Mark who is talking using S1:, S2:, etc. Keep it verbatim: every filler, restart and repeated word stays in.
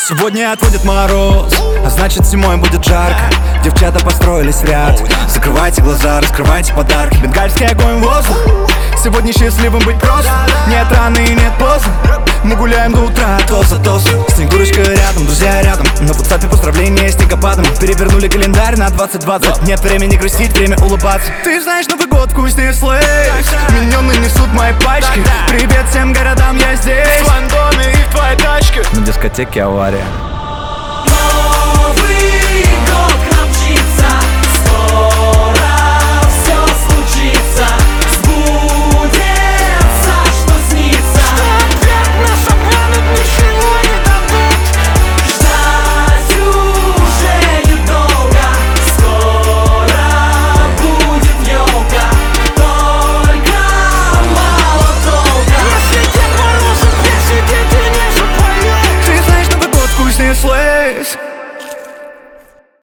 S1: Сегодня отводит мороз, а значит зимой будет жарко. Девчата построились в ряд. Закрывайте глаза, раскрывайте подарки. Бенгальский огонь, воздух. Сегодня счастливым быть просто. Нет раны и нет поздно. Мы гуляем до утра, тост за тост. Снегурочка рядом, друзья рядом. На WhatsApp поздравления снегопадом. Перевернули календарь на двадцать двадцать. Нет времени грустить, время улыбаться. Ты знаешь, Новый год вкуснее слэйс. Миньоны несут мои пачки. Привет всем городам, я здесь. В своем доме и в твоей тачке. На дискотеке авария.
S2: Новый год к нам мчится, скоро все случится. Сбудется, что снится.
S3: Опять нас обманут, ничего не дадут.
S2: Ждать уже недолго, скоро будет елка. Только мало толка.
S3: Если Дед Мороз песни, дети не запоют.
S1: Ты знаешь, Новый год вкуснее слэйс.